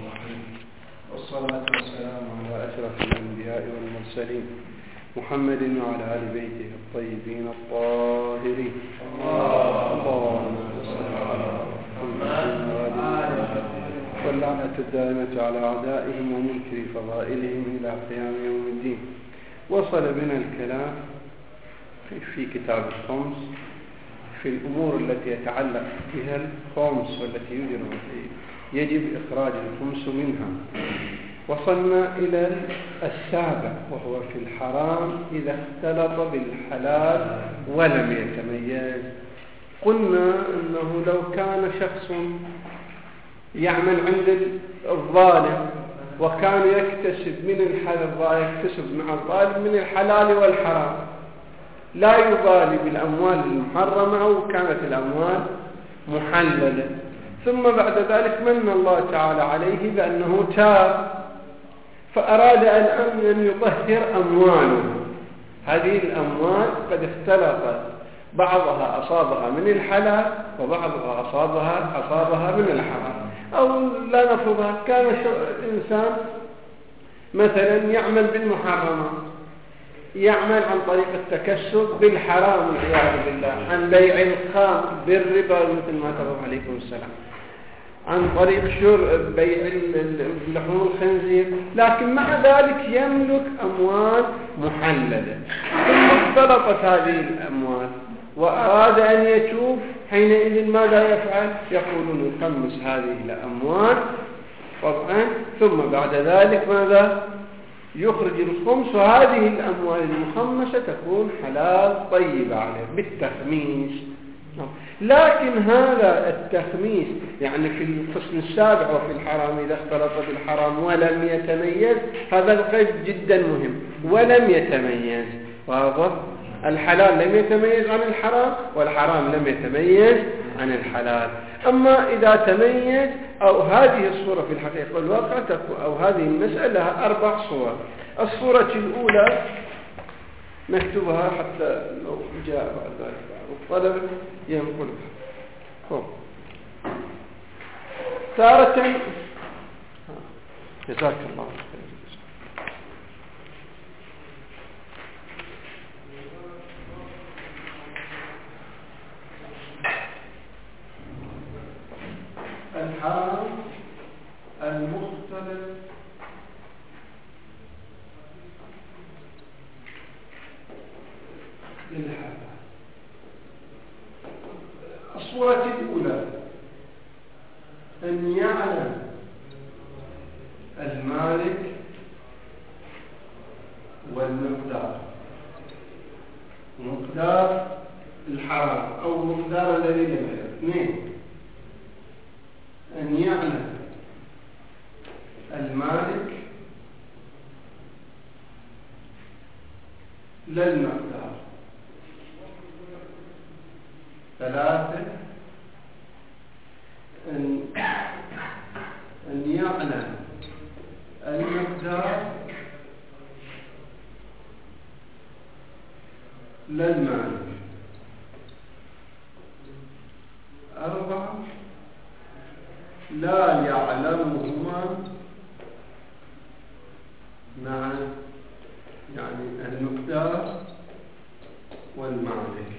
الرحيم، والصلاة والسلام على أشرف الأنبياء والمرسلين محمد وعلى آل بيته الطيبين الطاهرين. اللهم صل على محمد واللعنة الدائمة على أعدائهم ومنكر فضائلهم إلى قيام يوم الدين. وصل بنا الكلام في كتاب الخمس في الأمور التي يتعلق بها الخمس والتي يجب إخراج الخمس منها. وصلنا إلى السابع وهو في الحرام إذا اختلط بالحلال ولم يتميز. قلنا أنه لو كان شخص يعمل عند الظالم وكان يكتسب مع الظالم من الحلال والحرام، لا يبالي بالأموال المحرمة أو كانت الأموال محللة، ثم بعد ذلك من الله تعالى عليه بأنه تاب فأراد أن يطهر أمواله. هذه الأموال قد اختلطت، بعضها أصابها من الحلال وبعضها أصابها من الحرام. أو لا نفرضها، كان إنسان مثلا يعمل بالمحرمات، يعمل عن طريق التكسب بالحرام والعياذ بالله، عن بيع الخام بالربا مثل ما تفضل عليكم السلام، عن طريق بيع لحوم الخنزير، لكن مع ذلك يملك أموال محللة. ثم اختلطت هذه الأموال وأراد أن يتوب، حينئذ ماذا يفعل؟ يقولون يخمس هذه الأموال طبعا، ثم بعد ذلك ماذا؟ يخرج الخمس، وهذه الأموال المخمسة تكون حلال طيبة عليه بالتخميس. لكن هذا التخميس يعني في القسم السابع وفي الحرام إذا اختلط بالحرام ولم يتميز، هذا القيد جدا مهم، ولم يتميز. واضح؟ الحلال لم يتميز عن الحرام والحرام لم يتميز عن الحلال. أما إذا تميز، أو هذه الصورة في الحقيقة والواقع أو هذه المسألة لها 4 صور. الصورة الأولى نكتبها حتى لو جاء بعد ذلك الطلب ينقلها. تارة جزاك الله خير. الحرام المختلط بالحلال. الصورة الأولى أن يعلم المالك والمقدار، مقدار الحرام أو مقدار الذي يبيع. 2 أن يعلم المالك لا المقدار. 3 أن يعلم المقدار لا المالك. 4 لا يعلمهما مع يعني المقدار والمالك.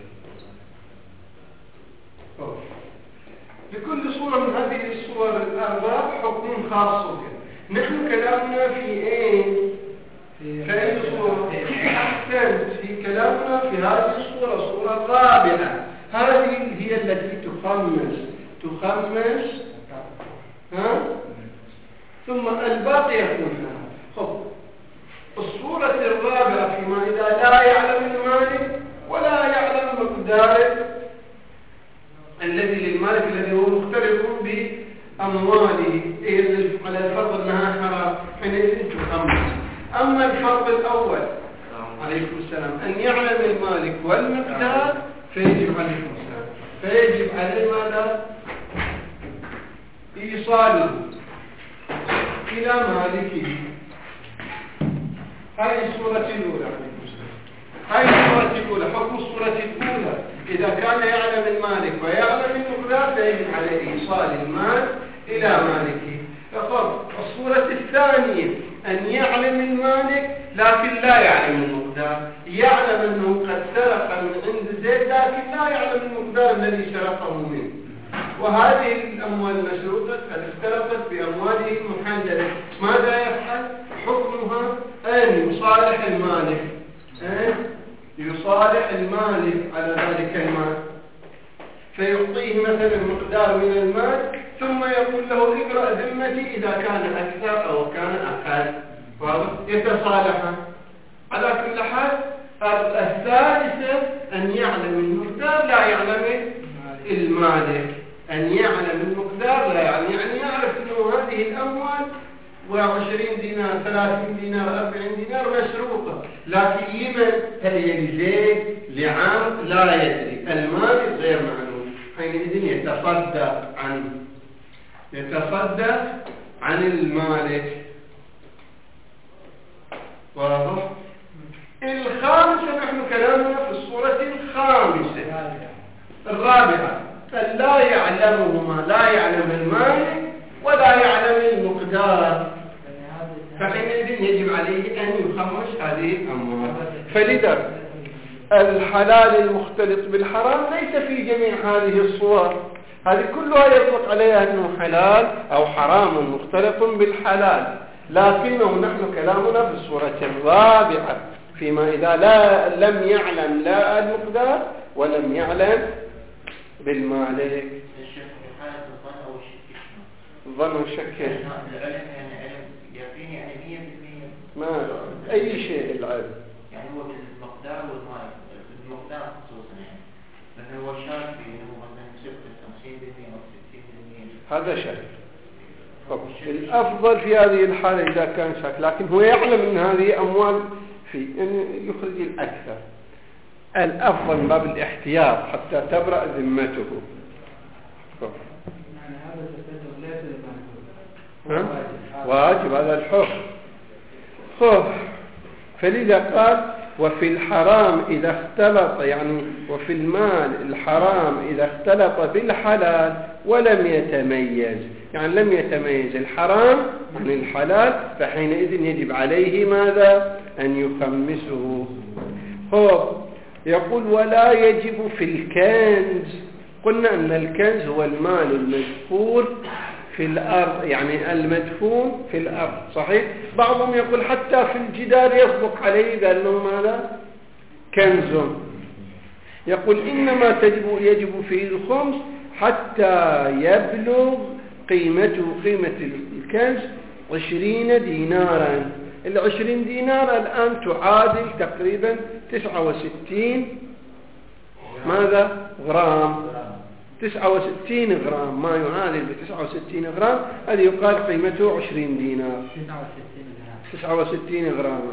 لكل صورة من هذه الصور ال4 حكم خاص بها. نحن كلامنا في ايه؟ في أي صورة؟ أحسنت، في كلامنا في هذه الصورة، الصورة الرابعة. هذه هي التي تخمس ثم الباقي يكون لها. الصورة الرابعة فيما إذا لا يعلم المالك ولا يعلم مقدار الذي للمالك الذي هو مختلف بأمواله، على الفرض أنها حرام، حينئذ تخمس. أما الفرض الأول عليكم السلام أن يعلم المالك والمقدار فيجب عليكم السلام، فيجب عليه ماذا؟ إيصاله إلى مالكه. هذه الصورة الأولى عليكم السلام. هذه الصورة الأولى. حكم الصورة الأولى إذا كان يعلم المالك ويعلم المقدار فيجب عليه إيصال المال إلى مالكه. الثانية أن يعلم المالك لكن لا يعلم المقدار، يعلم أنه قد سرق من عند زيد لكن لا يعلم المقدار الذي سرقه منه. وهذه الأموال المشروطة قد استرقت بأمواله المحللة، ماذا يفعل؟ حكمها أن يصالح المالك، يصالح المالك على ذلك المال، فيعطيه مثلا مقدار من المال ثم يقول له اقرأ ذمتي إذا كان أكثر أو كان أقل، يتصالحا. على كل حال الثالثة أن يعلم المقدار لا يعلم المالك، أن يعلم المقدار لا يعلم، يعني يعرف أنه هذه الأموال 20 دينار 30 دينار 40 دينار مشروطة، لكن لمن؟ هي لزيد لعام لا يدري، المالك غير معلوم، حينئذ يتصدى عن المالك. واضح؟ الخامسة، نحن كلامنا في الصورة الخامسة الرابعة، فلا يعلمهما، لا يعلم المالك ولا يعلم المقدار، فحينئذ يجب عليه أن يخمس هذه الأموال. فلذا الحلال المختلط بالحرام ليس في جميع هذه الصور، هذه كلها يطلق عليها أنه حلال أو حرام مختلط بالحلال، لكنه نحن كلامنا في الصورة الرابعة فيما إذا لم يعلم لا المقدار ولم يعلم بالمالك. الظن والشك العلم يعني علم يقيني يعني 100%. ما أي شيء العلم يعني هو بالمقدار والمال، بالمقدار خصوصا يعني مثلا هو شاك بأنه مثلا يصير 50% أو 60%، هذا شك. الأفضل في هذه الحالة إذا كان شك، لكن هو يعلم أن هذه أموال في أن يخرج الأكثر، الأفضل من باب الاحتياط حتى تبرأ ذمته. واجب هذا الحكم. فلذا قال وفي الحرام إذا اختلط، يعني وفي المال الحرام إذا اختلط بالحلال ولم يتميز، يعني لم يتميز الحرام عن الحلال، فحينئذ يجب عليه ماذا؟ أن يخمسه. يقول ولا يجب في الكنز، قلنا أن الكنز هو المال المذكور في الأرض، يعني المدفون في الأرض، صحيح؟ بعضهم يقول حتى في الجدار يصدق عليه بأنه ماذا؟ كنز. يقول إنما يجب فيه الخمس حتى يبلغ قيمة الكنز 20 دينارا. 20 دينار الآن تعادل تقريبا 69 ماذا؟ غرام. 69 غرام، ما يعادل ب 69 غرام، هذه يقال قيمته 20 دينار. 69 غراما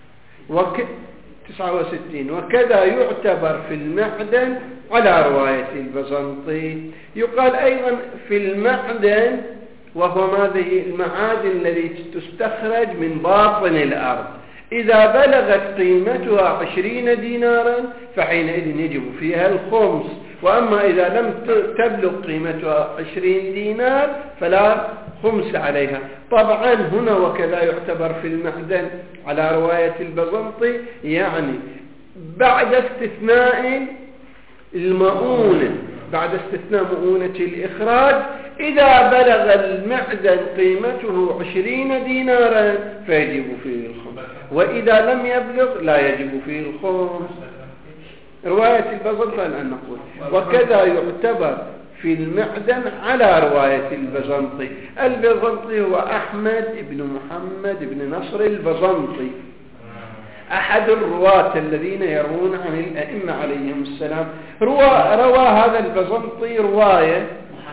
69. وكذا يعتبر في المعدن على رواية البزنطي. يقال أيضا في المعدن، وهو هذه المعادن التي تستخرج من باطن الأرض، إذا بلغت قيمتها 20 دينارا فحينئذ يجب فيها الخمس، وأما إذا لم تبلغ قيمتها 20 دينار فلا خمس عليها. طبعا هنا وكذا يعتبر في المعدن على رواية البزنطي، يعني بعد استثناء المؤونة، بعد استثناء مؤونة الإخراج، إذا بلغ المعدن قيمته 20 دينارا فيجب فيه الخمس، وإذا لم يبلغ لا يجب فيه الخمس. رواية البزنطي الآن نقول وكذا يعتبر في المعدن على رواية البزنطي. البزنطي هو أحمد بن محمد بن نصر البزنطي، أحد الرواة الذين يروون عن الأئمة عليهم السلام. روى هذا البزنطي رواية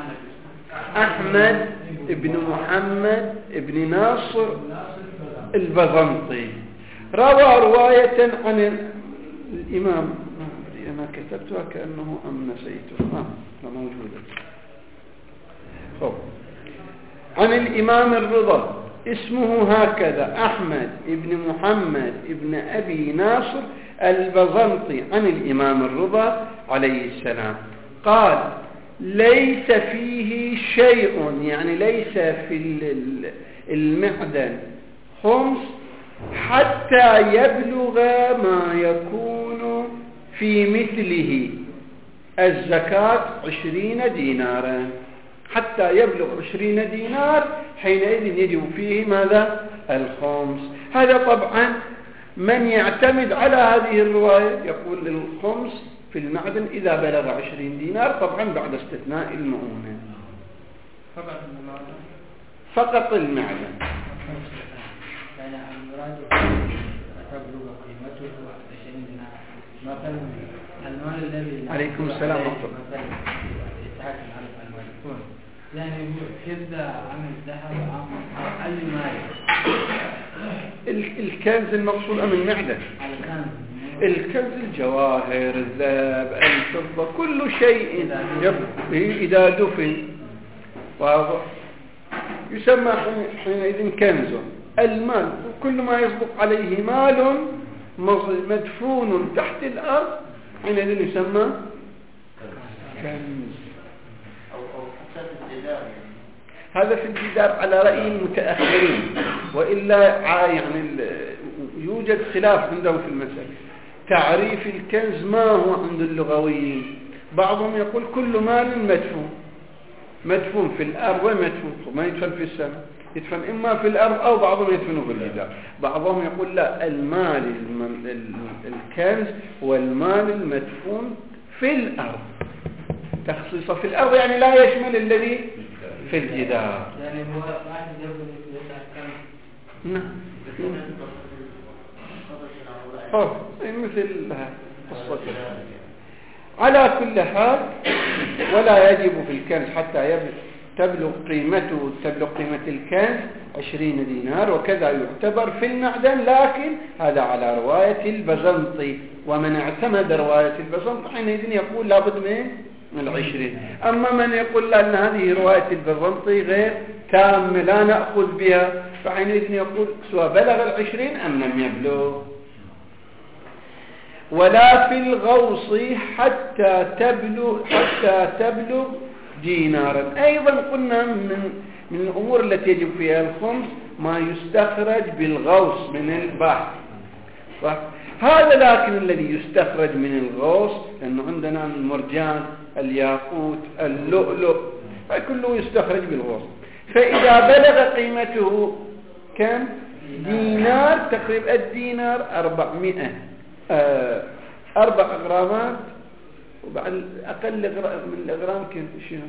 أحمد بن محمد بن ناصر البزنطي، روى رواية عن الإمام، أنا كتبتها كأنه أم نسيتها، لا موجودة. عن الإمام الرضا اسمه هكذا أحمد بن محمد بن أبي ناصر البزنطي عن الإمام الرضا عليه السلام. قال ليس فيه شيء، يعني ليس في المعدن خمس حتى يبلغ ما يكون في مثله الزكاة 20 دينارا، حتى يبلغ 20 دينار حينئذ يجب فيه ماذا؟ الخمس. هذا طبعا من يعتمد على هذه الرواية يقول الخمس في المعدن إذا بلغ 20 دينار، طبعا بعد استثناء المؤونة. فقط المعدن. يعني المراد تبلغ قيمته 20 دينار. مثلا المال الذي عليكم السلام ورحمة الله. مثلا يتحكم على المال يعني كذا عن الذهب أو أي مال. الكنز المقصود أم المعدن؟ الكنز الجواهر، الذهب، الفضة، كل شيء إذا دفن واضح يسمى حينئذ كنزه. المال كل ما يصدق عليه مال مدفون تحت الأرض حينئذ يسمى كنز. أو حتى في الجدار هذا في الجدار على رأي المتأخرين، وإلا يعني يوجد خلاف عندهم في المسألة. تعريف الكنز ما هو عند اللغويين؟ بعضهم يقول كل مال مدفون في الأرض، ومدفون ما يدفن في السماء، يدفن إما في الأرض أو بعضهم يدفنه في الجدار. بعضهم يقول لا، المال الكنز والمال المدفون في الأرض. تخصيصه في الأرض يعني لا يشمل الذي في الجدار. يعني هو واحد يقول نعم. مثل قصة. على كل حال ولا يجب في الكنز حتى تبلغ قيمة الكنز 20 دينار، وكذا يعتبر في المعدن، لكن هذا على رواية البزنطي. ومن اعتمد رواية البزنطي حينئذ يقول لابد من 20. أما من يقول لأن هذه رواية البزنطي غير تامة لا نأخذ بها، فحينئذ يقول سواء بلغ 20 أم لم يبلغ. ولا في الغوص حتى تبلغ دينارا. أيضا قلنا من الأمور التي يجب فيها الخمس ما يستخرج بالغوص من البحر. هذا لكن الذي يستخرج من الغوص، لأنه عندنا المرجان، الياقوت، اللؤلؤ، فكله يستخرج بالغوص. فإذا بلغ قيمته كم؟ دينار، تقريبا الدينار 4 غرامات، وبعد أقل من الغرام شنو؟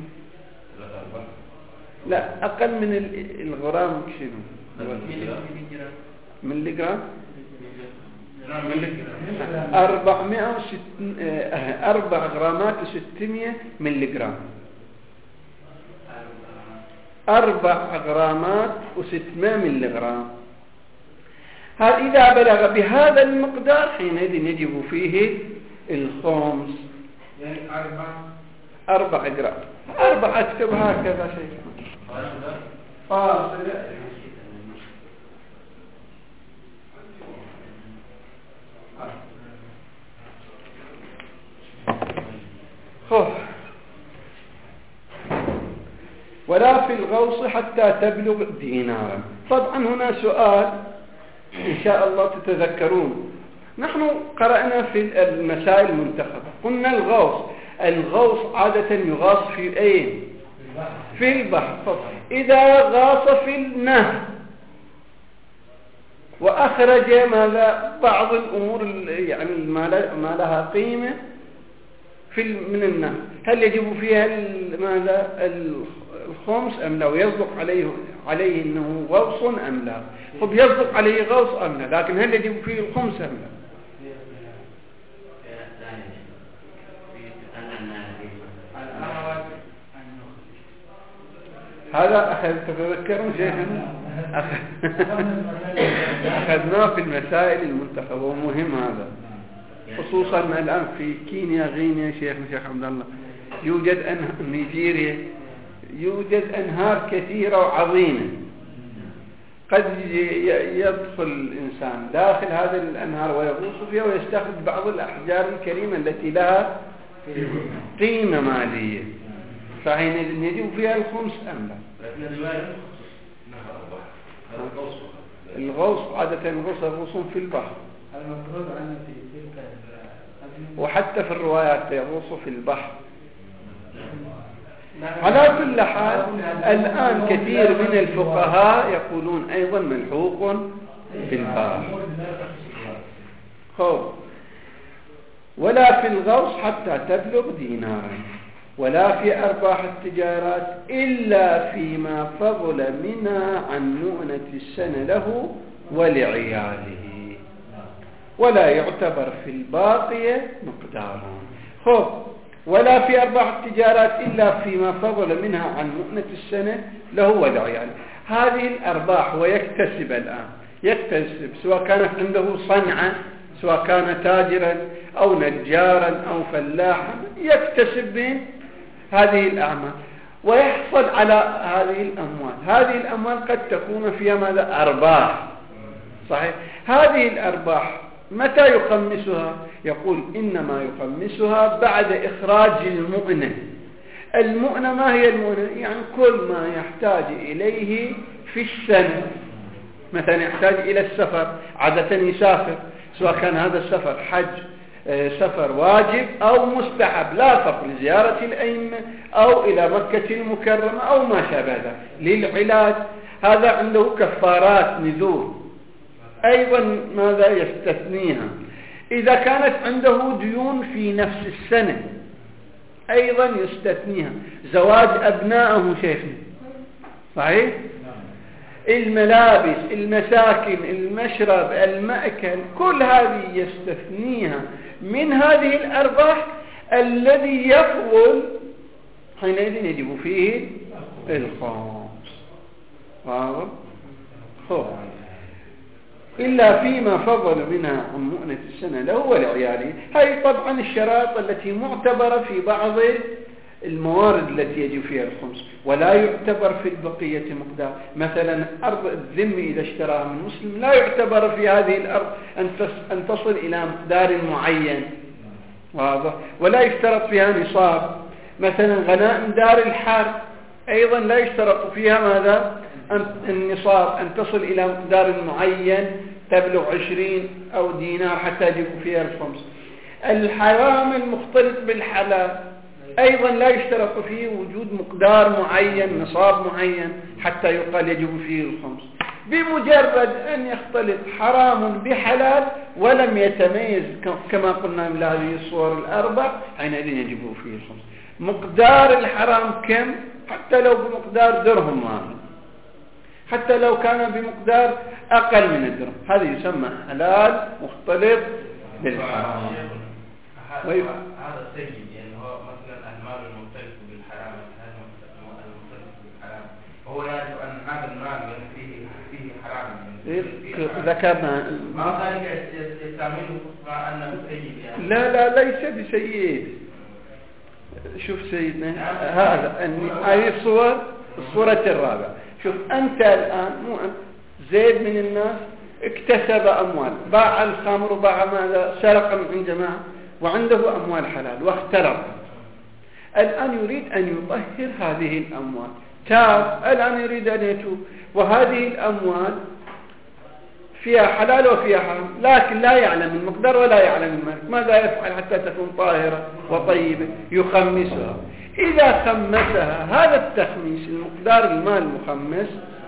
لا، أقل من الغرام شنو؟ مليغرام. 4 غرامات و600 مليغرام. 4 غرامات و600 مليغرام. إذا بلغ بهذا المقدار حينئذ يجب فيه الخمس. يعني 4 غرام. 4 أكتب هكذا شيء فاصلة. ولا في الغوص حتى تبلغ دينارا. طبعا هنا سؤال إن شاء الله تتذكرون، نحن قرأنا في المسائل المنتخبة قلنا الغوص عادة يغاص في أين؟ في البحر. إذا غاص في النهر وأخرج بعض الأمور يعني ما لها قيمة من النهر، هل يجب فيها الخمس أم لا؟ ويصدق عليه أنه غوص أم لا؟ طب يصدق عليه غوص أم لا، لكن هل يجب فيه الخمس أم لا؟ هذا تتذكرون شيئا أخذناه في المسائل المنتخبة، ومهم هذا خصوصا الآن في كينيا غينيا شيخ عبد الله يوجد نيجيريا يوجد أنهار كثيرة وعظيمة، قد يدخل الإنسان داخل هذه الأنهار ويغوص فيها ويستخرج بعض الأحجار الكريمة التي لها قيمة مالية. فحين يجب فيها الخمس أم لا؟ الغوص عادة غوص في البحر، المفروض أن في تلك وحتى في الروايات يغوص في البحر. على كل حال الآن كثير من الفقهاء يقولون أيضا ملحوق في البحر. ولا في الغوص حتى تبلغ دينارا، ولا في أرباح التجارات إلا فيما فضل منها عن مؤنة السنة له ولعياله، ولا يعتبر في الباقية مقدارا. ولا في أرباح التجارات إلا فيما فضل منها عن مؤنة السنة له ولعياله. هذه الأرباح ويكتسب الآن، يكتسب سواء كانت عنده صنعة، سواء كان تاجرا أو نجارا أو فلاحا، يكتسب من هذه الأعمال ويحصل على هذه الأموال. هذه الأموال قد تكون فيها ماذا؟ أرباح. صحيح. هذه الأرباح متى يخمسها؟ يقول إنما يخمسها بعد إخراج المؤنة. المؤنة ما هي المؤنة؟ يعني كل ما يحتاج إليه في السنة. مثلا يحتاج إلى السفر، عادة يسافر، سواء كان هذا السفر حج، سفر واجب أو مستحب، لا فرق، لزيارة الأئمة أو إلى مكة المكرمة أو ما شابه ذلك، للعلاج، هذا عنده كفارات نذور. أيضا ماذا يستثنيها؟ إذا كانت عنده ديون في نفس السنة أيضا يستثنيها. زواج أبنائه شيخنا، صحيح؟ الملابس، المساكن، المشرب، المأكل، كل هذه يستثنيها من هذه الأرباح الذي يفضل حينئذ يجب فيه الخمس. واضح؟ إلا فيما فضل منها عن مؤنة السنة له ولعياله. هذه طبعا الشرائط التي معتبرة في بعض الموارد التي يجب فيها الخمس، ولا يعتبر في البقية مقدار. مثلا أرض الذم إذا اشتراها من مسلم لا يعتبر في هذه الأرض أن تصل إلى مقدار معين، واضح؟ ولا يشترط فيها نصاب. مثلا غنائم دار الحرب أيضا لا يشترط فيها ماذا؟ النصاب، أن تصل إلى مقدار معين تبلغ 20 أو دينار حتى يجب فيها الخمس. الحرام المختلط بالحلال أيضا لا يشترط فيه وجود مقدار معين، نصاب معين حتى يقال يجب فيه الخمس. بمجرد أن يختلط حرام بحلال ولم يتميز كما قلنا من هذه الصور الأربع، حينئذ يجب فيه الخمس. مقدار الحرام كم؟ حتى لو بمقدار درهم واحد، حتى لو كان بمقدار أقل من الدرهم، هذا يسمى حلال مختلط بالحرام. هذا السيد يعني هو مثلا المال المختلف بالحرام، المختلف بالحرام، هو يعرف أن هذا المال فيه حرام يعني ذكرنا ما ذلك يستعمله مع أنه سيد يعني. لا ليس بسيد. شوف سيدنا هذا هذه الصورة الرابعة. شوف أنت الآن مو زيد من الناس اكتسب أموال، باع الخمر وباع ماذا، سرق من جماعة وعنده أموال حلال واختلط. الآن يريد أن يطهر هذه الأموال، تاب، الآن يريد أن يتوب، وهذه الأموال فيها حلال وفيها حرام، لكن لا يعلم المقدار ولا يعلم المالك. ماذا يفعل حتى تكون طاهرة وطيبة؟ يخمسها. إذا خمسها، هذا التخميس المقدار المال المخمس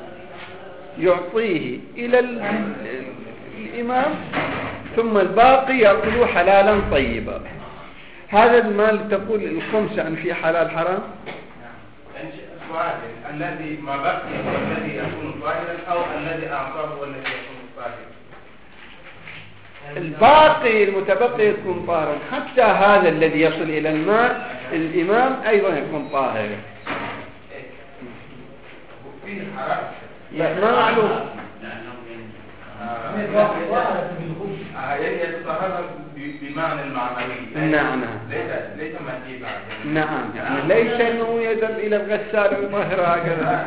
يعطيه إلى الإمام، ثم الباقي يأكله حلالا طيبا. هذا المال تقول الخمس عن فيه حلال حرام؟ سؤال الذي ما بقي هو الذي يكون طاهرا أو الذي أعطاه هو الذي يكون طاهرا؟ الباقي المتبقي يكون طاهرا، حتى هذا الذي يصل إلى الماء الإمام أيضا يكون طاهرا. فيه حرام؟ لا ما معلوم. يتطهر بمعنى المعنوي. نعم. ليس مادي بعد. نعم، يعني ليس أنه يذهب إلى الغسال ويطهر هكذا.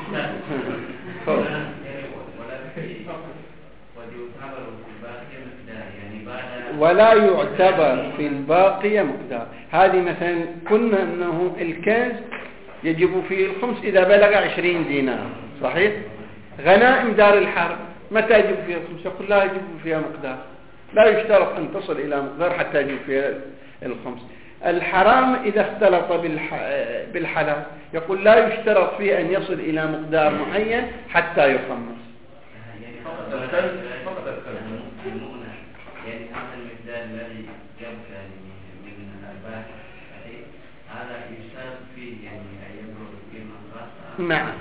ولا يعتبر في الباقي مقدار. هذه مثلا قلنا أنه الكنز يجب فيه الخمس إذا بلغ 20 دينار. صحيح؟ غنائم دار الحرب متى يجب فيها الخمس؟ يقول لا يجب فيها مقدار، لا يشترط أن تصل إلى مقدار حتى يجب فيها الخمس. الحرام إذا اختلط بالحلال يقول لا يشترط فيه أن يصل إلى مقدار معين حتى يخمس. يعني فقط المؤنة، يعني هذا المقدار الذي يبقى من الأرباح هذا يشترط فيه يعني أن يبلغ قيمة رأسها. نعم.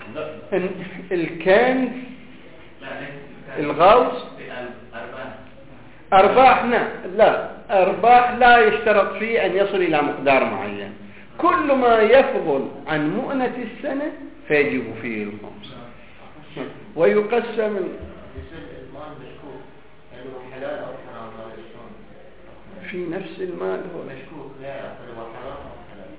الكنز الغوص أرباح لا أرباح لا يشترط فيه أن يصل إلى مقدار معين. كل ما يفضل عن مؤنة السنة فيجب فيه الخمس. ويقسم المال مشكوك يعني هو حلال أو حرام في نفس المال هو مشكوك لا هو حرام أو حلال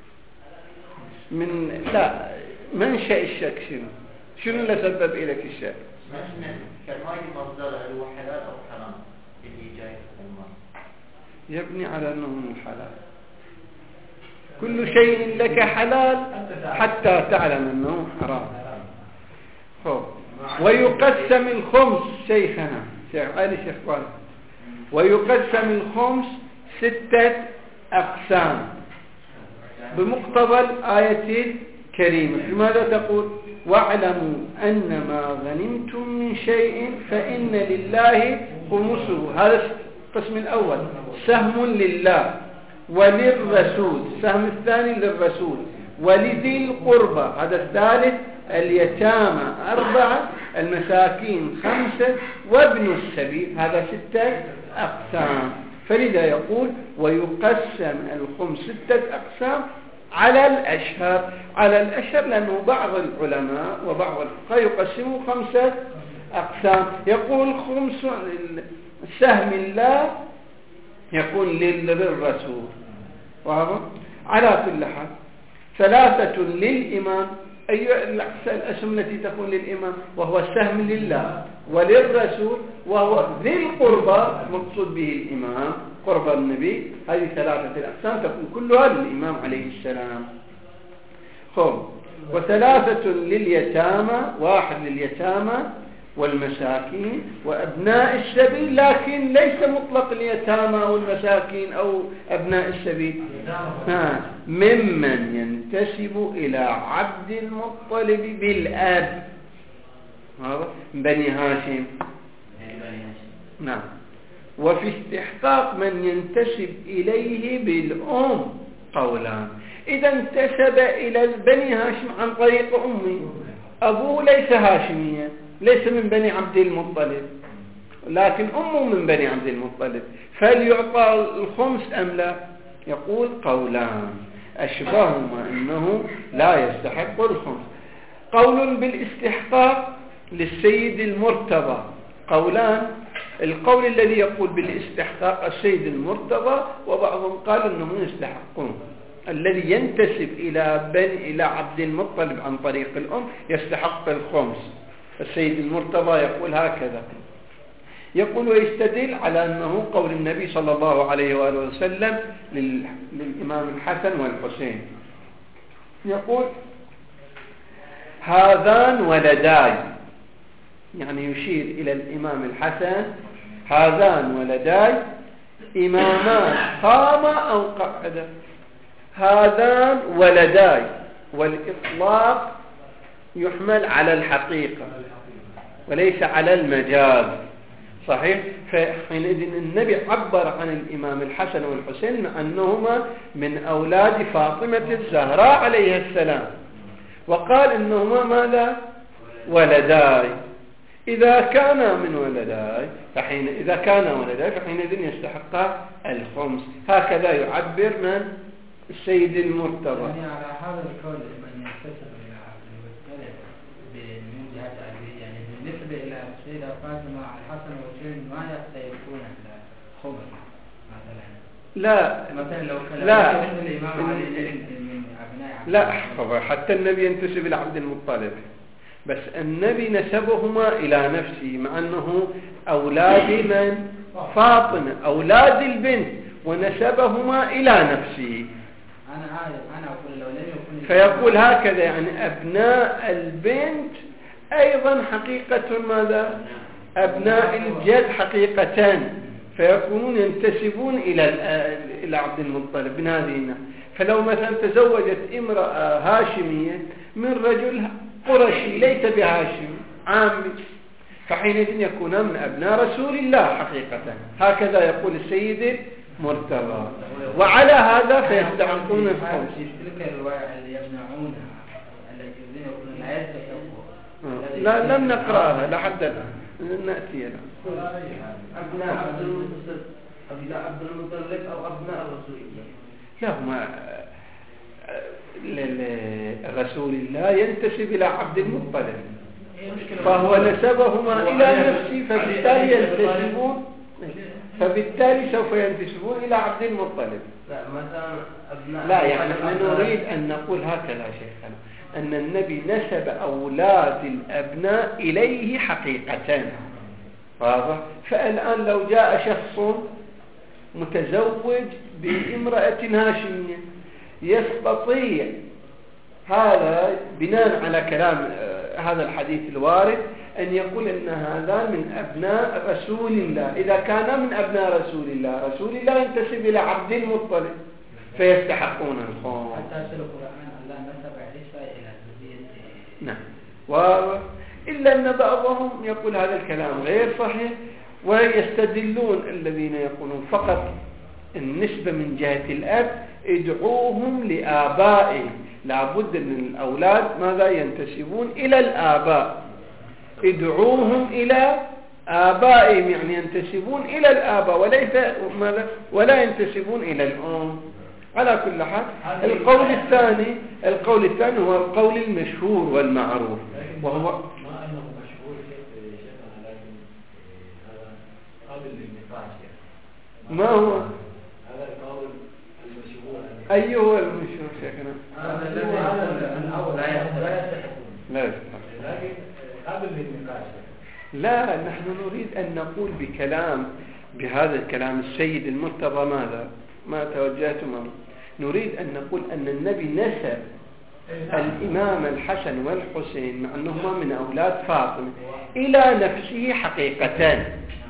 من لا منشأ الشك شنو اللي سبب إليك الشك؟ كالماي مصدر هل هو حلال أو حرام اللي جاي في المال يبني على أنه من الحلال. كل شيء لك حلال حتى تعلم أنه حرام. ويقسم الخمس شيخنا شيخ علي شيخ قال ويقسم الخمس 6 أقسام بمقتضى الآية الكريمة. لماذا تقول واعلموا أن ما غنمتم من شيء فإن لله خمسه؟ هذا القسم الأول سهم لله وللرسول، السهم الثاني للرسول ولذي القربى، هذا الثالث اليتامى 4 المساكين 5 وابن السبيل، هذا 6 أقسام. فلذا يقول ويقسم الخمس 6 أقسام على الأشهر لأنه بعض العلماء وبعض الفقهاء يقسموا 5 أقسام. يقول خمس سهم الله يكون للرسول، واضح؟ على كل حال 3 للإمام. أي الأسهم التي تكون للإمام؟ وهو السهم لله وللرسول وهو ذي القربى مقصود به الإمام قرب النبي. هذه 3 الأقسام تكون كلها للإمام عليه السلام. و3 لليتامى، 1 لليتامى والمساكين وأبناء السبيل، لكن ليس مطلق اليتامى والمساكين أو أبناء السبيل، ممن ينتسب إلى عبد المطلب بالأب، بني هاشم. نعم. وفي استحقاق من ينتسب إليه بالأم قولان. إذا انتسب إلى بني هاشم عن طريق أمي، أبوه ليس هاشميا، ليس من بني عبد المطلب، لكن أمه من بني عبد المطلب، فليعطى الخمس أم لا؟ يقول قولان أشبههما أنه لا يستحق الخمس. قول بالاستحقاق للسيد المرتضى، قولان. القول الذي يقول بالاستحقاق السيد المرتضى، وبعضهم قال أنهم يستحقون. الذي ينتسب إلى عبد المطلب عن طريق الأم يستحق الخمس. السيد المرتضى يقول هكذا، يقول ويستدل على أنه قول النبي صلى الله عليه وآله وسلم للإمام الحسن والحسين، يقول هذان ولداي، يعني يشير إلى الإمام الحسن، هذان ولداي إمامان قام أو قعد، هذان ولداي، والإطلاق يحمل على الحقيقة وليس على المجاز. صحيح؟ فحينئذ النبي عبر عن الإمام الحسن والحسين أنهما من أولاد فاطمة الزهراء عليه السلام، وقال إنهما ماذا؟ ولداي. إذا كان من ولداي فحينئذ يستحق الخمس. هكذا يعبر من السيد المرتضى. يعني على هذا القول من ينتسب إلى عبد المطلب من جهة أبيه، يعني بالنسبة إلى السيدة فاطمة الحسن والحسين ما يستحقون الخمس مثلا. مثلا لو كان الإمام علي من أبناء لا، حتى النبي ينتسب إلى عبد المطلب، بس النبي نسبهما إلى نفسه، مع أنه أولاد من؟ فاطمة، أولاد البنت، ونسبهما إلى نفسه. أنا عارف، أنا أقول لو لم يكن فيقول هكذا يعني أبناء البنت أيضا حقيقة ماذا؟ أبناء الجد حقيقتان، فيكونون ينتسبون إلى عبد المطلب من هذه الناحية. فلو مثلا تزوجت امرأة هاشمية من رجل قرشي ليس بهاشم عامي، فحينئذ يكونان من أبناء رسول الله حقيقة. هكذا يقول السيد مرتضى، وعلى هذا فيستحقون الخمس. تلك الرواية اللي يمنعونها التي يقولون لا يستحقون، لا لم نقرأها لحد الآن، نأتي لها. أبناء عبد المطلب، أبناء عبد المطلب أو أبناء رسول الله؟ لا، هما رسول الله ينتسب إلى عبد المطلب، فهو نسبهما إلى نفسه، فبالتالي ينتسبون، فبالتالي سوف ينتسبون إلى عبد المطلب. لا مثلا أبناء، لا يعني نحن نريد أن نقول هكذا شيخنا، أن النبي نسب أولاد الأبناء إليه حقيقة. واضح؟ فالآن لو جاء شخص متزوج بامرأة هاشمية يستطيع هذا بناء على كلام هذا الحديث الوارد أن يقول أن هذا من أبناء رسول الله. إذا كان من أبناء رسول الله ينتسب إلى عبد المطلب فيستحقون الخمس. حتى في القرآن الله نسب عيسى إلى ذرية. نعم، إلا أن بعضهم يقول هذا الكلام غير صحيح، ويستدلون الذين يقولون فقط النسبة من جهة الأب ادعوهم لآبائهم. لابد من الأولاد ماذا ينتسبون إلى الآباء، ادعوهم إلى آبائهم يعني ينتسبون إلى الآباء ولا ينتسبون إلى الأم. على كل حال القول الثاني هو القول المشهور والمعروف، وهو ما أنه مشهور شيخنا، لكن هذا قابل للنقاش. ما هو هذا القول المشهور. أيه هو المشهور شيخنا؟ هذا الذي يقول الأول لا يستحقون، لا يستحقون، لكن قابل للنقاش. لا، نحن نريد أن نقول بهذا الكلام السيد المرتضى ما توجهت معه. نريد أن نقول أن النبي نسب الإمام الحسن والحسين مع أنهما من أولاد فاطمة إلى نفسه حقيقتان،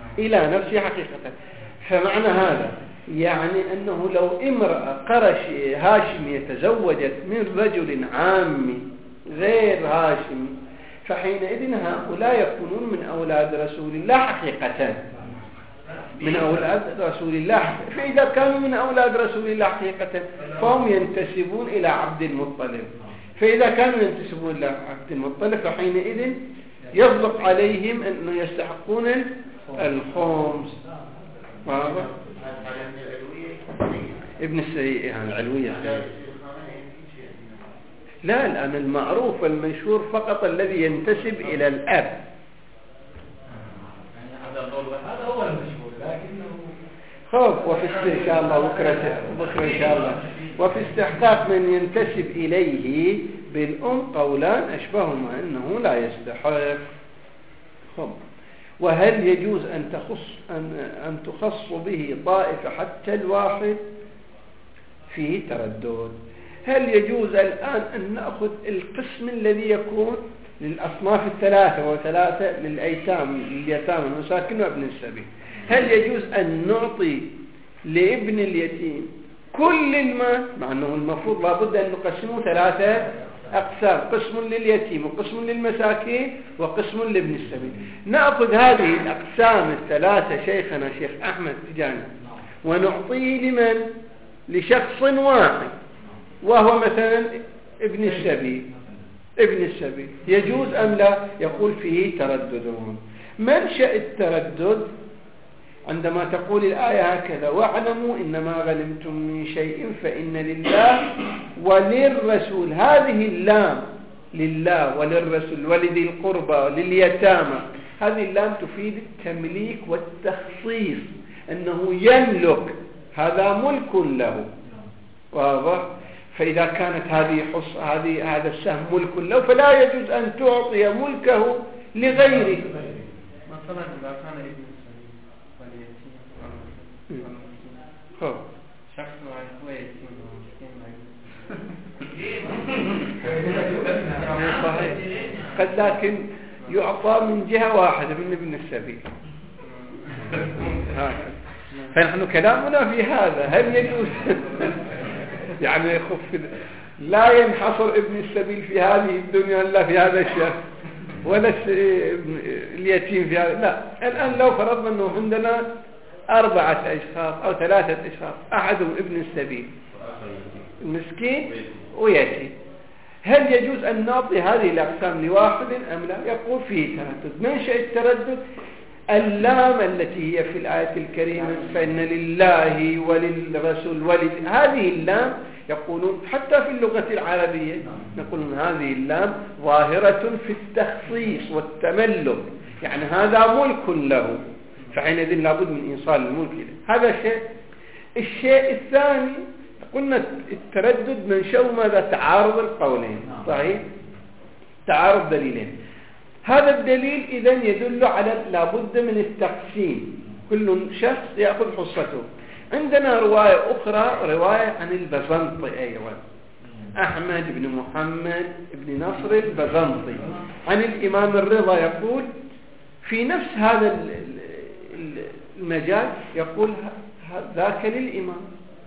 فمعنى هذا يعني أنه لو امرأة قرشية هاشمية تزوجت من رجل عامي غير هاشمي فحينئذ هؤلاء يكونون من أولاد رسول الله حقيقتان، من أولاد رسول الله. فإذا كانوا من أولاد رسول الله حقيقة فهم ينتسبون إلى عبد المطلب، فإذا كانوا ينتسبون إلى عبد المطلب فحينئذ يصدق عليهم أنه يستحقون الخمس. واضح؟ ابن السيئ يعني العلوية. لا، الآن المعروف والمشهور فقط الذي ينتسب إلى الأب. هذا هو المشهور، لكنه خوف. وفي إن شاء الله بكرة إن شاء الله، وفي استحقاق من ينتسب إليه بالأم قولان أشبههما أنه لا يستحق. خوف. وهل يجوز أن تخص به طائفة حتى الواحد؟ فيه تردد. هل يجوز الآن أن نأخذ القسم الذي يكون للأصناف الثلاثة وثلاثة للأيتام اليتامى المساكين وابن السبيل؟ هل يجوز أن نعطي لابن اليتيم كل المال، مع أنه المفروض لابد أن نقسمه ثلاثة أقسام، قسم لليتيم وقسم للمساكين وقسم لابن السبيل؟ نأخذ هذه الأقسام الثلاثة شيخنا شيخ أحمد تجاني ونعطيه لمن؟ لشخص واحد وهو مثلا ابن السبيل. يجوز أم لا؟ يقول فيه ترددون. منشأ التردد عندما تقول الآية هكذا: واعلموا إنما غنمتم من شيء فإن لله وللرسول. هذه اللام لله وللرسول ولذي القربى ولليتامى، هذه اللام تفيد التمليك والتخصيص، أنه يملك، هذا ملك له. واضح؟ فإذا كانت هذا السهم ملك له فلا يجوز أن تعطي ملكه لغيره. مثلا إذا كان ابن السبيل واليتيم والمسكين، شخص هو يتيم ومسكين ما يجوز صحيح. قد لكن يعطى من جهة واحدة من ابن السبيل. فنحن كلامنا في هذا، هل يجوز يعني يخف لا ينحصر ابن السبيل في هذه الدنيا إلا في هذا الشهر، ولا اليتيم في هذا. لا، الآن لو فرضنا أنه عندنا 4 أشخاص أو 3 أشخاص، أحدهم ابن السبيل المسكين ويتيم، هل يجوز أن نعطي هذه الأقسام لواحد أم لا؟ يقول فيه تردد. منشأ التردد اللام التي هي في الآية الكريمة فإن لله وللرسول هذه اللام يقولون حتى في اللغة العربية يقولون هذه اللام ظاهرة في التخصيص والتملك، يعني هذا ملك له، فحينئذ لابد من إيصال الملك له. هذا شيء. الشيء الثاني قلنا التردد منشأ ماذا؟ تعارض القولين، صحيح؟ تعارض دليلين. هذا الدليل إذن يدل على لابد من التقسيم، كل شخص يأخذ حصته. عندنا رواية أخرى، رواية عن البزنطي أيضا، أحمد بن محمد بن نصر البزنطي عن الإمام الرضا، يقول في نفس هذا المجال، يقول ذاك للإمام،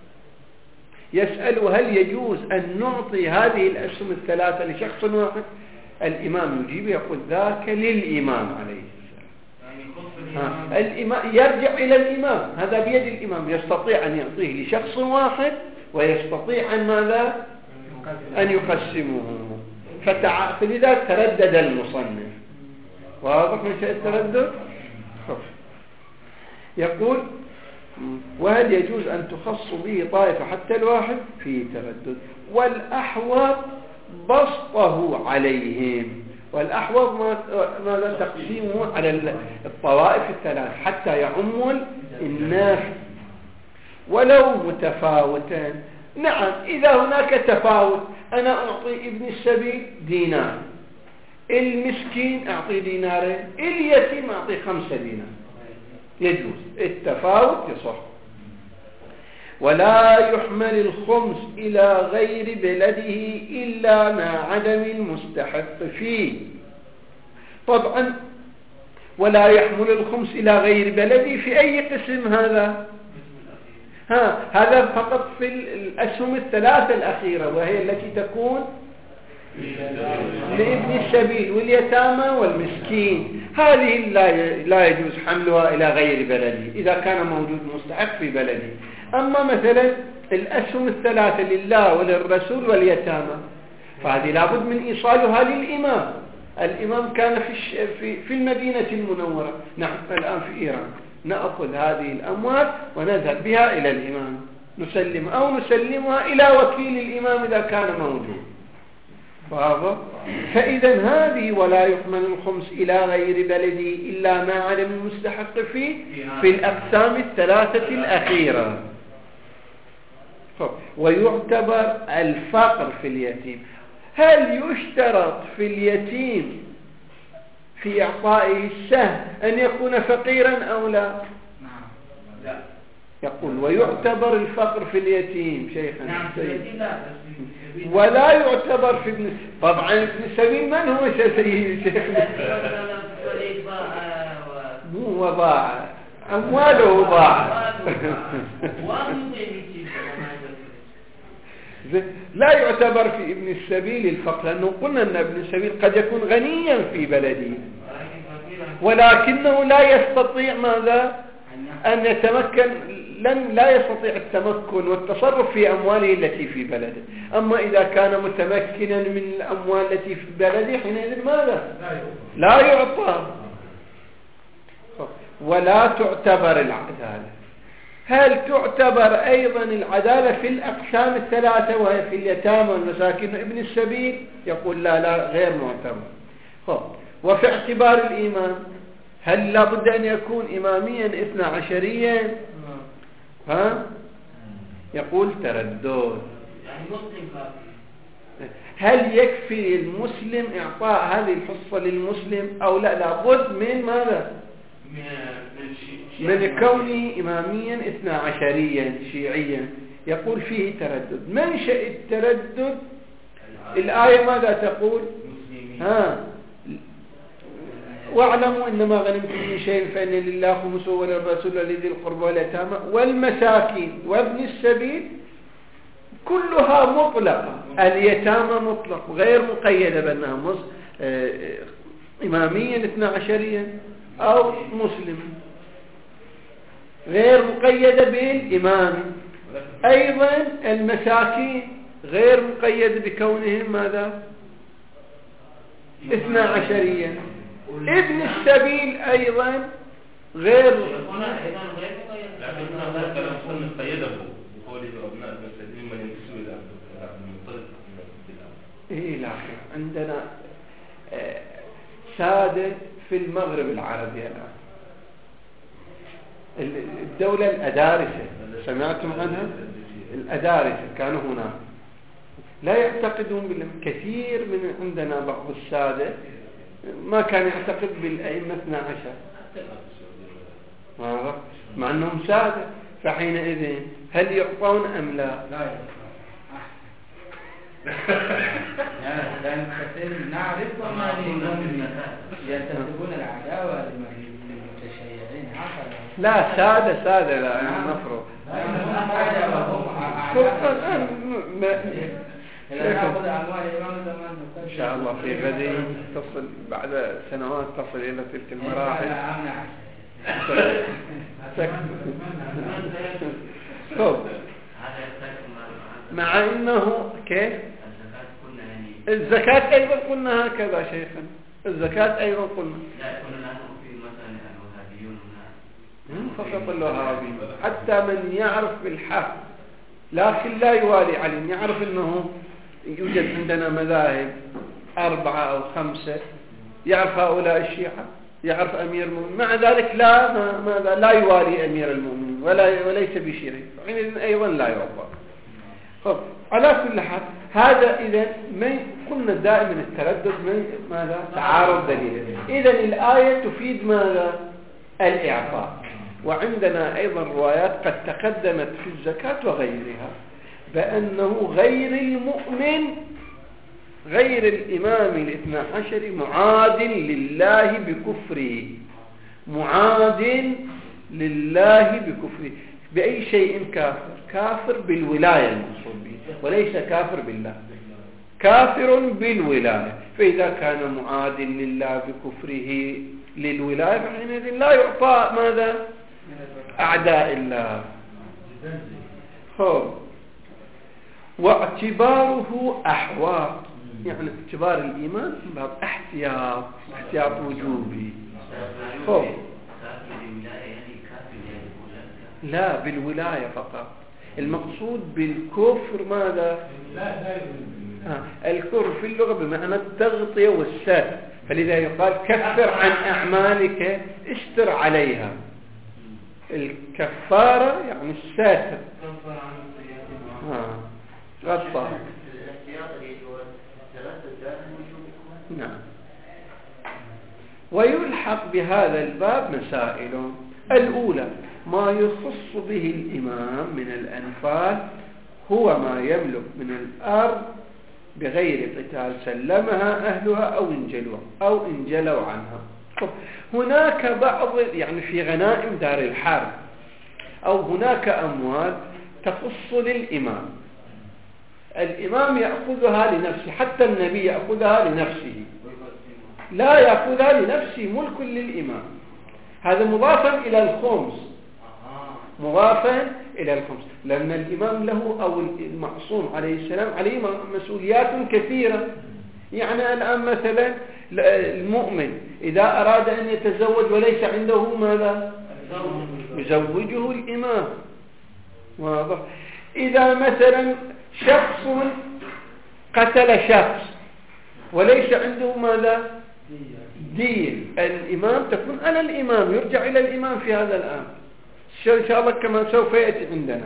يسأل هل يجوز أن نعطي هذه الأسهم الثلاثة لشخص واحد؟ الإمام يجيب يقول ذاك للإمام عليه السلام. الإمام يرجع إلى الإمام، هذا بيد الإمام، يستطيع أن يعطيه لشخص واحد ويستطيع أن ماذا؟ أن يقسمه. فلذا تردد المصنف. واضح من شيء التردد؟ يقول وهل يجوز أن تخص به طائفة حتى الواحد؟ فيه تردد. والأحوط بسطه عليهم، والأحوط ماذا؟ تقسيمه على الطوائف الثلاث حتى يعم الناس ولو متفاوتا. نعم، إذا هناك تفاوت، أنا أعطي ابن السبيل دينار، المسكين أعطي دينارين، اليتيم أعطي 5 دينار، يجوز التفاوت يصح. ولا يحمل الخمس إلى غير بلده إلا مع عدم المستحق فيه. طبعا ولا يحمل الخمس إلى غير بلده في أي قسم هذا؟ هذا فقط في الأسهم الثلاثة الأخيرة، وهي التي تكون لابن السبيل واليتامى والمسكين. هذه لا يجوز حملها إلى غير بلده إذا كان موجود مستحق في بلده. أما مثلا الأسهم الثلاثة لله وللرسول واليتامى، فهذه لابد من إيصالها للإمام. الإمام كان في المدينة المنورة، نحن الآن في إيران، نأخذ هذه الأموال ونذهب بها إلى الإمام، نسلمها إلى وكيل الإمام إذا كان موجود. فإذا هذه ولا يحمل الخمس إلى غير بلده إلا ما عدم المستحق فيه في الأقسام الثلاثة الأخيرة. ويعتبر الفقر في اليتيم. هل يشترط في اليتيم في إعطائه السهم أن يكون فقيرا أو لا؟ لا. يقول ويعتبر الفقر في اليتيم شيخنا ولا يعتبر في ابن طبعا ابن السبيل من هو شيخنا؟ مو وضاع، أمواله ضاع. لا يعتبر في ابن السبيل الفقر، لأنه قلنا أن ابن السبيل قد يكون غنيا في بلده ولكنه لا يستطيع ماذا؟ أن يتمكن، لا يستطيع التمكن والتصرف في أمواله التي في بلده. أما إذا كان متمكنا من الأموال التي في بلده حينئذ ماذا؟ لا يعطى. ولا تعتبر العدالة. هل تعتبر أيضا العدالة في الأقسام الثلاثة وهي في اليتامى والمساكين ابن السبيل؟ يقول لا غير معتبر. وفي اعتبار الإمام، هل لابد أن يكون إماميا 12 يقول تردد. هل يكفي المسلم إعطاء هذه الحصة للمسلم أو لا؟ لابد من ماذا؟ من كونه إماميا 12 شيعيا. يقول فيه تردد. منشأ التردد الآية ماذا تقول؟ واعلموا إنما غنمتم من شيء فإن لله خمسه وللرسول ولذي القربى واليتامى والمساكين وابن السبيل، كلها مطلقة. اليتامى مطلق غير مقيدة بأنها إماميا 12 أو مسلم، غير مقيدة بالإمام. أيضا المساكين غير مقيدة بكونهم ماذا؟ 12. ابن السبيل أيضا غير لا. عندنا سادة في المغرب العربي الآن، الدولة الأدارسة، سمعتم عنها؟ الأدارسة كانوا هنا لا يعتقدون كثير من عندنا بعض السادة ما كان يعتقد بالأئمة 12 مع أنهم سادة، فحينئذ هل يعطون أم لا؟ لأن كثير نعرف وما ينتسبون العداوة للمتشيعين هكذا. لا سادة لا نفرق. إن شاء الله في غد تصل بعد سنوات تصل إلى تلك المراحل. مع أنه كيف الزكاة أيضا قلنا هكذا شيخنا، الزكاة أيضا قلنا فقط الوهابي، حتى من يعرف بالحق لكن لا يوالي عليهم، يعرف أنه يوجد عندنا مذاهب 4 أو 5، يعرف هؤلاء الشيعة، يعرف أمير المؤمنين، مع ذلك لا يوالي أمير المؤمنين وليس بشيعي، حينئذ أيضا لا يعطى. على كل حال هذا إذا من قلنا دائما التردد من ماذا؟ تعارض دليل. إذا الآية تفيد ماذا؟ الإعطاء. وعندنا أيضا روايات قد تقدمت في الزكاة وغيرها بأنه غير المؤمن غير الإمام 12 معاد لله بكفره، معاد لله بكفره. بأي شيء كافر بالولاية المقصود به، وليس كافر بالله، كافر بالولاية. فإذا كان معاد لله بكفره للولاية فحينئذ لا يعطى ماذا؟ أعداء الله. واعتباره أحوال، يعني اعتبار الإيمان باب احتياط وجوبي. لا بالولاية فقط، المقصود بالكفر ماذا؟ الكفر في اللغة بمعنى التغطية والستر، فلذا يقال كفر عن أعمالك استر عليها. الكفارة يعني الساتر، غطى. نعم. ويلحق بهذا الباب مسائل. الأولى ما يخص به الإمام من الأنفال هو ما يملك من الأرض بغير قتال سلمها أهلها أو انجلوا عنها. هناك بعض يعني في غنائم دار الحرب أو هناك أموال تخص للإمام، الإمام يأخذها لنفسه، حتى النبي يأخذها لنفسه، لا يأخذها لنفسه، ملك للإمام. هذا مضافا إلى الخمس، مضافا إلى الخمس، لأن الإمام له أو المعصوم عليه السلام عليه مسؤوليات كثيرة. يعني الآن مثلا المؤمن إذا أراد أن يتزوج وليس عنده ماذا؟ يزوجه الإمام. واضح؟ إذا مثلا شخص قتل شخص وليس عنده ماذا؟ دية، الإمام تكون على الإمام، يرجع إلى الإمام في هذا الآن إن شاء الله كما سوف يأتي عندنا.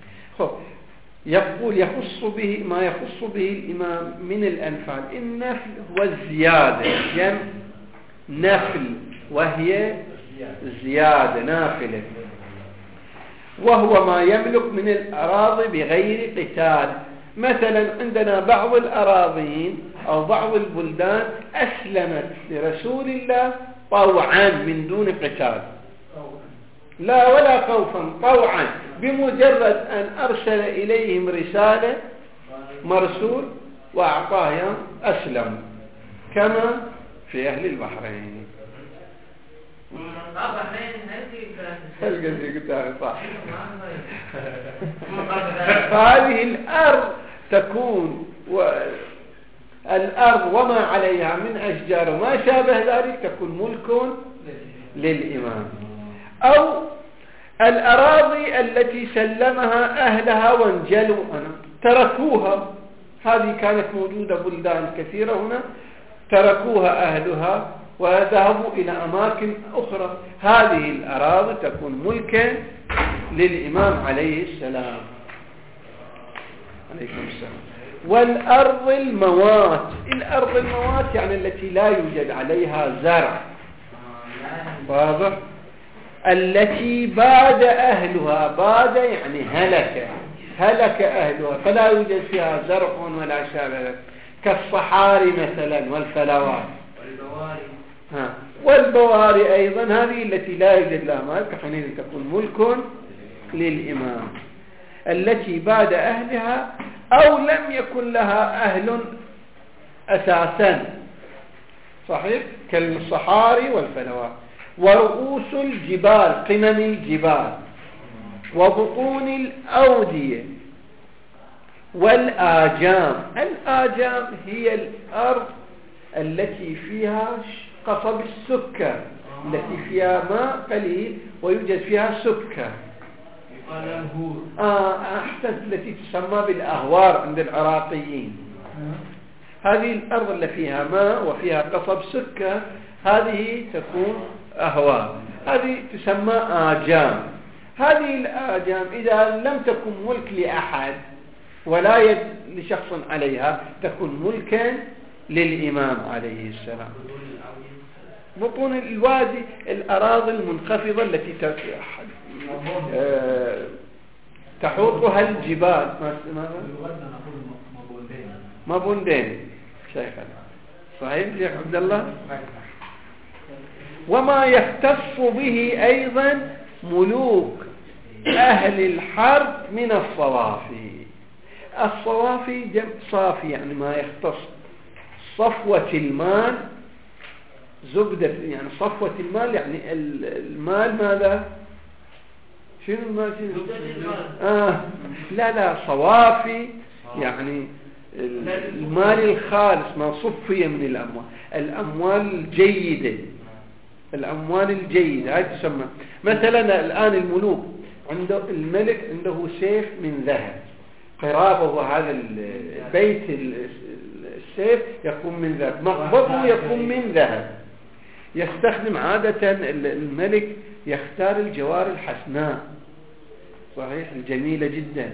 يقول يخص به ما يخص به الإمام من الأنفال. النفل هو الزيادة، جمع نفل وهي زيادة، نافلة، وهو ما يملك من الأراضي بغير قتال. مثلا عندنا بعض الأراضين أو بعض البلدان أسلمت لرسول الله طوعا من دون قتال، لا ولا خوفا، طوعا، بمجرد أن أرسل إليهم رسالة مرسول وأعطاهم أسلم، كما في أهل البحرين. صح. فهذه الأرض تكون الأرض وما عليها من أشجار وما شابه ذلك تكون ملك للإمام. أو الأراضي التي سلمها أهلها وانجلوا تركوها، هذه كانت موجودة بلدان كثيرة هنا، تركوها أهلها وذهبوا إلى أماكن أخرى، هذه الأراضي تكون ملكا للإمام عليه السلام. عليكم السلام. والأرض الموات، الأرض الموات يعني التي لا يوجد عليها زرع، واضح؟ التي باد أهلها، باد يعني هلك أهلها فلا يوجد فيها زرع ولا شابه، كالصحاري مثلا والفلوات والبواري أيضا، هذه التي لا يوجد لها مال فحينئذ تكون ملك للإمام. التي باد أهلها أو لم يكن لها أهل أساسا، صحيح، كالصحاري والفلوات. ورؤوس الجبال، قمم الجبال، وبطون الأودية، والآجام. الآجام هي الأرض التي فيها قصب السكر، التي فيها ماء قليل ويوجد فيها سكر، أحسنت، التي تسمى بالأهوار عند العراقيين. هذه الأرض اللي فيها ماء وفيها قصب سكر هذه تكون أهوار، هذه تسمى آجام. هذه الآجام إذا لم تكن ملك لأحد ولا يد لشخص عليها تكون ملكا للإمام عليه السلام. بطون الوادي الأراضي المنخفضة التي تحوطها الجبال، مبوندين شيخنا، صحيح شيخ عبد الله. وما يختص به أيضا ملوك أهل الحرب من الصوافي. الصوافي جمع صافي يعني ما يختص، صفوة المال، زبدة يعني صفوة المال، يعني المال ماذا؟ شنو المال؟ لا صوافي يعني المال الخالص ما صفي من الأموال، الأموال الجيدة، الأموال الجيدة هاي تسمى. مثلا الآن الملوك عنده الملك عنده سيف من ذهب، قرابه هذا البيت السيف يكون من ذهب، مقبضه يكون من ذهب. يستخدم عادة الملك يختار الجوار الحسناء، صحيح، الجميلة جدا.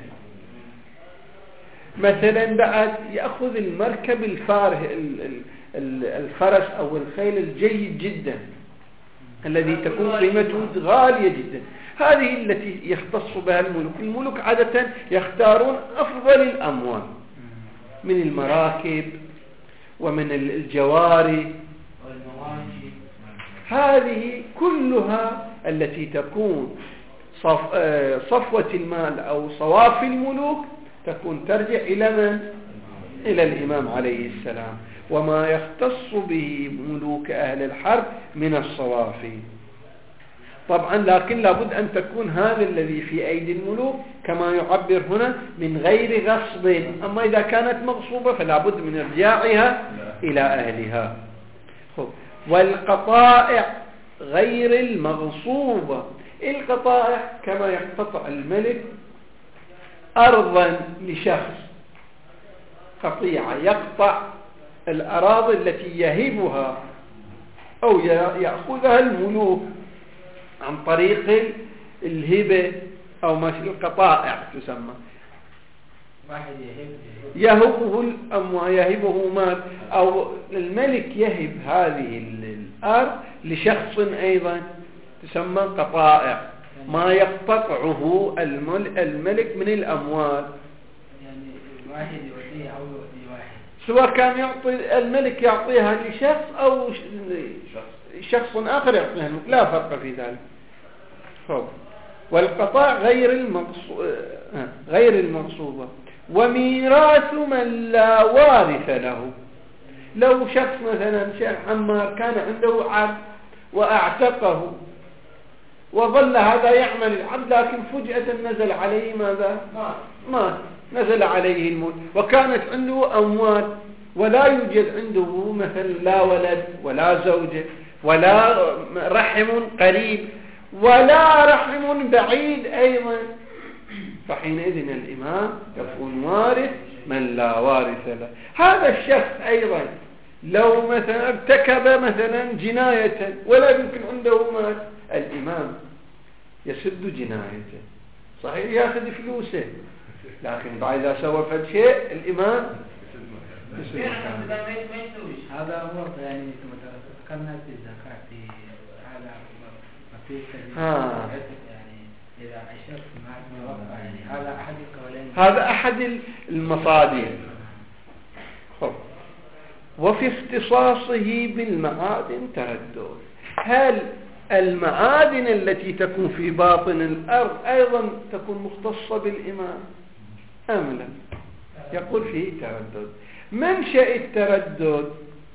مثلا بعد يأخذ المركب الفاره، الفرس أو الخيل الجيد جدا الذي تكون قيمته غالية جدا. هذه التي يختص بها الملوك. الملوك عادة يختارون أفضل الأموال من المراكب ومن الجواري، هذه كلها التي تكون صفوة المال أو صوافي الملوك تكون ترجع إلى من؟ إلى الإمام عليه السلام. وما يختص به ملوك أهل الحرب من الصوافي طبعا، لكن لابد أن تكون هذا الذي في أيدي الملوك كما يعبر هنا من غير غصب. أما إذا كانت مغصوبة فلا بد من إرجاعها إلى أهلها. والقطائع غير المغصوبة، القطائع كما يقتطع الملك أرضا لشخص، قطيعة يقطع الأراضي التي يهبها أو يأخذها الملوك عن طريق الهبة أو ماشي القطائع تسمى. يهبه الأموال، يهبه مال، أو الملك يهب هذه الأرض لشخص أيضا تسمى قطائع، ما يقتطعه الملك من الأموال. واحد يؤتيه أو يؤتي واحد، سواء كان يعطي الملك يعطيها لشخص أو شخص آخر يعطيها الملك، لا فرق في ذلك. والقطاع غير المغصوبة. وميراث من لا وارث له، لو شخص مثلا شيخ عمار كان عنده عبد وأعتقه وظل هذا يعمل العبد، لكن فجأة نزل عليه ماذا؟ مات، نزل عليه الموت، وكانت عنده أموال ولا يوجد عنده مثلا لا ولد ولا زوجة ولا رحم قريب ولا رحم بعيد أيضا، فحينئذ الإمام يكون وارث من لا وارث له. هذا الشخص أيضا لو مثلا ارتكب مثلا جناية ولا يمكن عنده مال، الإمام يسد جنايته، صحيح يأخذ فلوسه، لكن بعد إذا سوى فد شيء الإمام يسد. هذا هو يعني ذكرنا في الزكاة في هذا في يعني إذا الشخص ما وقع، يعني هذا أحد القولين، هذا أحد المصادر. وفي اختصاصه بالمعادن تردد، هل المعادن التي تكون في باطن الأرض أيضا تكون مختصة بالإمام أم لا؟ يقول فيه تردد. منشأ التردد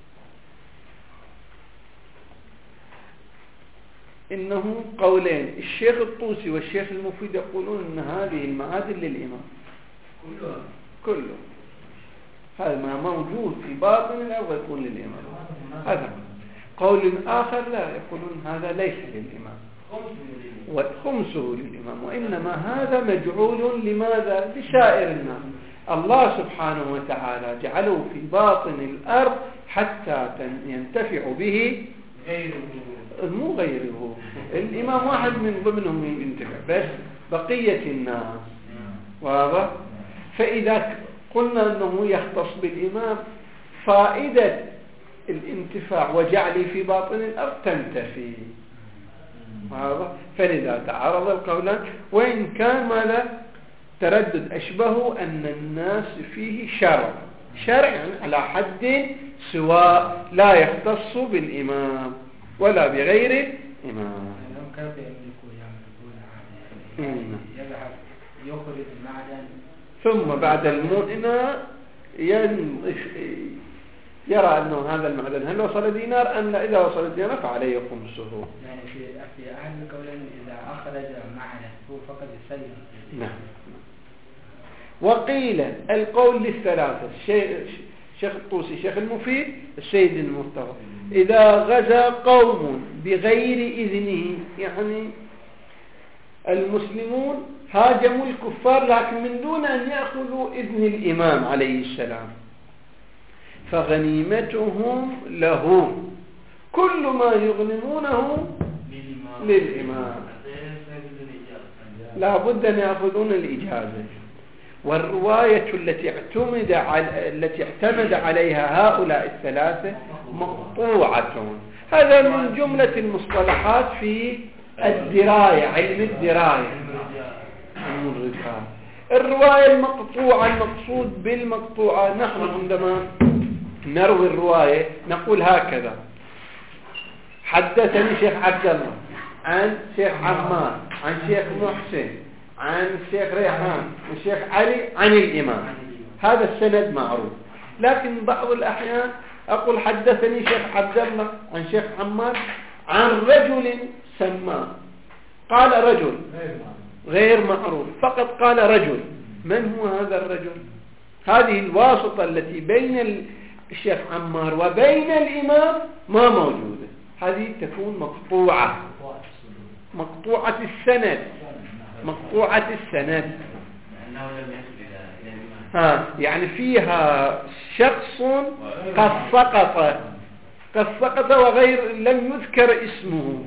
إنه قولين، الشيخ الطوسي والشيخ المفيد يقولون أن هذه المعادن للإمام كله، هذا ما موجود في باطن الأرض يكون للإمام. هذا قول آخر لا، يقولون هذا ليس للإمام وخمسه للإمام، وإنما هذا مجعول لماذا؟ لسائر الناس. الله سبحانه وتعالى جعله في باطن الأرض حتى ينتفع به مو غيره. الإمام واحد من ضمنهم ينتفع، بس بقية الناس واضح. فإذا قلنا أنه يختص بالإمام، فائدة الانتفاع وجعله في باطن الأرض تنتفي، واضح. فلذا تعارض القولان، وإن كان ماذا تردد أشبه أن الناس فيه شرع يعني على حد سواء لا يختص بالإمام ولا بغير إمام. كيف يملكون يذهب يخرج المعدن ثم بعد المؤنة يرى أنه هذا المعدن هل وصل دينار أم لا؟ إذا وصل دينار فعليه خمسه. يعني في أحد القولين إذا أخرج معدن هو فقط السيد. نعم. وقيل القول للثلاثة، الشيخ الطوسي، الشيخ المفيد، السيد المرتضى، إذا غزا قوم بغير إذنه، يعني المسلمون هاجموا الكفار لكن من دون أن يأخذوا إذن الإمام عليه السلام، فغنيمتهم له، كل ما يغنمونه للإمام، لا بد أن يأخذون الإجازة. والرواية التي اعتمد عليها هؤلاء الثلاثة مقطوعة. هذا من جملة المصطلحات في الدراية، علم الدراية. الرواية المقطوعة، المقصود بالمقطوعة، نحن عندما نروي الرواية نقول هكذا: حدثني شيخ عبد الله عن شيخ عمار عن شيخ محسن عن شيخ ريحان عن شيخ علي عن الإمام، هذا السند معروف. لكن بعض الأحيان أقول حدثني شيخ عبد الله عن شيخ عمار عن رجل سماه، قال رجل غير معروف، فقط قال رجل. من هو هذا الرجل؟ هذه الواسطة التي بين الشيخ عمار وبين الإمام ما موجودة، هذه تكون مقطوعة، مقطوعة السند، مقطوعة السند. يعني فيها شخص قد سقط وغير لم يذكر اسمه،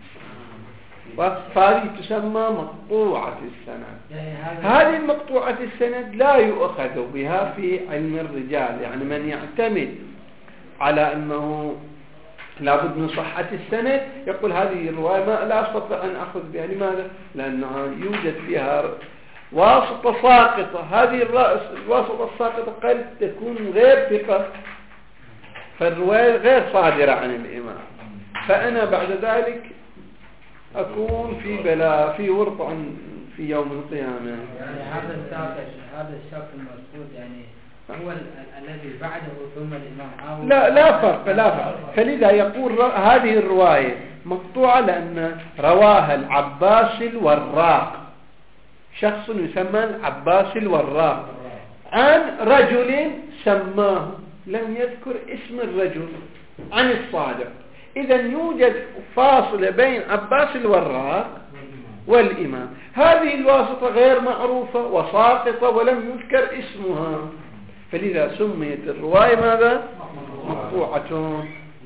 فهذه تسمى مقطوعة السند. هذه المقطوعة السند لا يؤخذ بها في علم الرجال، يعني من يعتمد على أنه لابد من صحة السند يقول هذه الرواية لا أستطيع أن أخذ بها. لماذا؟ لأنها يوجد فيها واسطة ساقطة، هذه الواسطة الساقطة قد تكون غير ثقة، فالرواية غير صادرة عن الإمام، فأنا بعد ذلك أكون في بلاء في ورطة في يوم القيامة. يعني هذا الشرط المذكور يعني هو الذي بعده ثم الإمام لا فرق. فلذا يقول هذه الرواية مقطوعة لأن رواها العباس الوراق، شخص يسمى العباس الوراق، عن رجل سماه، لم يذكر اسم الرجل، عن الصادق. إذا يوجد فاصلة بين عباس الوراق والإمام. هذه الواسطة غير معروفة وساقطة ولم يذكر اسمها، فلذا سميت الرواية ماذا؟ مقطوعة.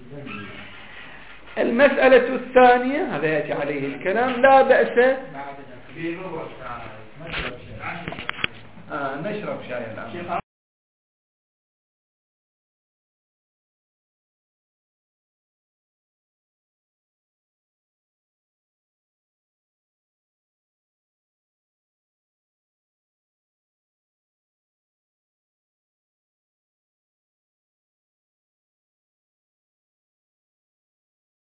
المسألة الثانية، هذا يأتي عليه الكلام، لا بأس نشرب شاي الآن.